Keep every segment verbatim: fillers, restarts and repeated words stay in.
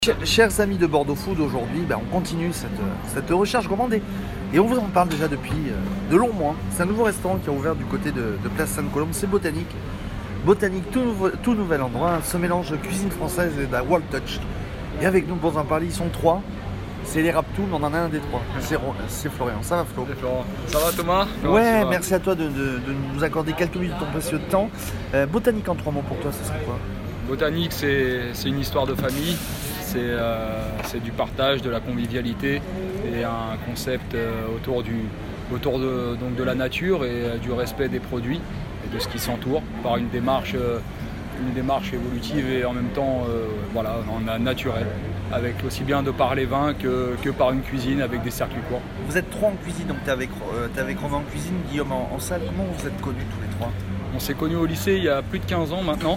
Chers amis de Bordeaux Food, aujourd'hui ben, on continue cette, cette recherche gourmande et on vous en parle déjà depuis euh, de longs mois. C'est un nouveau restaurant qui a ouvert du côté de, de Place Sainte-Colombe, c'est Botanique. Botanique, tout, nouveau, tout nouvel endroit, ce mélange de cuisine française et de la World Touch. Et avec nous pour en parler, ils sont trois. C'est les Raptous, mais on en a un des trois. C'est Florian. Ça va Flo? Florent. Ça va Thomas? Comment Ouais, merci à toi de, de, de nous accorder quelques minutes de ton précieux temps. Euh, Botanique en trois mots pour toi, ça serait quoi? Botanique, c'est une histoire de famille. C'est euh, du partage, de la convivialité et un concept euh, autour, du, autour de, donc de la nature et euh, du respect des produits et de ce qui s'entoure par une démarche, euh, une démarche évolutive et en même temps euh, voilà, naturelle, avec aussi bien de par les vins que, que par une cuisine avec des circuits courts. Vous êtes trois en cuisine, donc tu es avec, euh, avec Romain en cuisine, Guillaume en, en salle. Comment vous êtes connus tous les trois? On s'est connus au lycée il y a plus de quinze ans maintenant.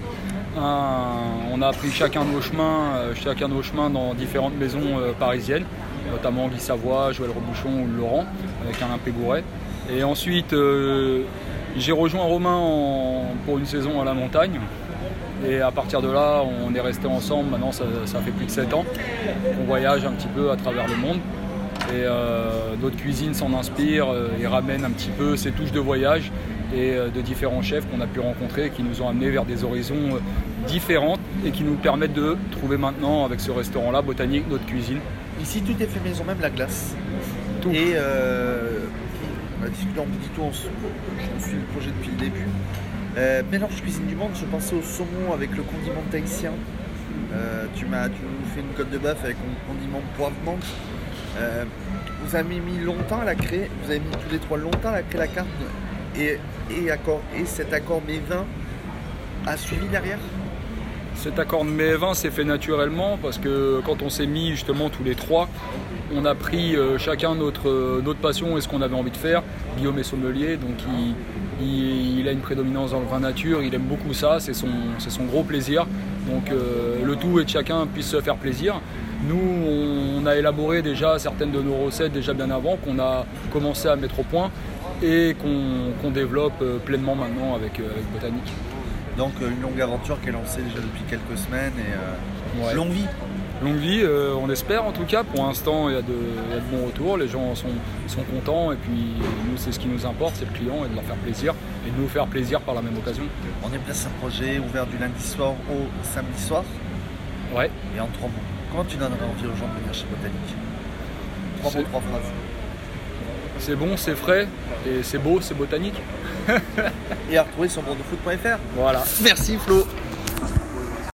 Un, on a pris chacun nos chemins, euh, chacun nos chemins dans différentes maisons euh, parisiennes, notamment Guy Savoie, Joël Robuchon ou Laurent, avec Alain Pégouret. Et ensuite, euh, j'ai rejoint Romain en, pour une saison à la montagne. Et à partir de là, on est restés ensemble. Maintenant, ça, ça fait plus de sept ans. On voyage un petit peu à travers le monde. Et euh, d'autres cuisines s'en inspirent euh, et ramènent un petit peu ces touches de voyage et euh, de différents chefs qu'on a pu rencontrer, qui nous ont amenés vers des horizons euh, différentes et qui nous permettent de trouver maintenant, avec ce restaurant-là, Botanique, notre cuisine. Ici, tout est fait maison, même la glace. Tout. Et euh, on a discuté en petit tour, on suit le projet depuis le début. Euh, mélange cuisine du monde, je pensais au saumon avec le condiment tahitien. Euh, tu m'as tu nous fais une côte de bœuf avec un condiment poivre menthe. Euh, vous avez mis longtemps à la créer, vous avez mis tous les trois longtemps à créer la carte et, et, accord, et cet accord mets vin a suivi derrière? Cet accord de mets vin s'est fait naturellement parce que quand on s'est mis justement tous les trois, on a pris euh, chacun notre, euh, notre passion et ce qu'on avait envie de faire. Guillaume est sommelier, donc il, il, il a une prédominance dans le vin nature, il aime beaucoup ça, c'est son, c'est son gros plaisir. Donc euh, le tout est que chacun puisse se faire plaisir. Nous, on a élaboré déjà certaines de nos recettes déjà bien avant, qu'on a commencé à mettre au point et qu'on qu'on développe pleinement maintenant avec, avec Botanique. Donc une longue aventure qui est lancée déjà depuis quelques semaines et euh, ouais. longue vie. Longue vie, euh, on espère en tout cas. Pour l'instant, il y a de, il y a de bons retours, les gens sont, sont contents et puis nous, c'est ce qui nous importe, c'est le client et de leur faire plaisir et de nous faire plaisir par la même occasion. On est place un projet ouvert du lundi soir au samedi soir. Ouais. Et en trois mots. Comment tu donnerais envie aux gens de venir chez Botanique? Trois mots, trois phrases. C'est bon, c'est frais et c'est beau, c'est Botanique. Et à retrouver sur bordeaux food point F R. Voilà. Merci Flo.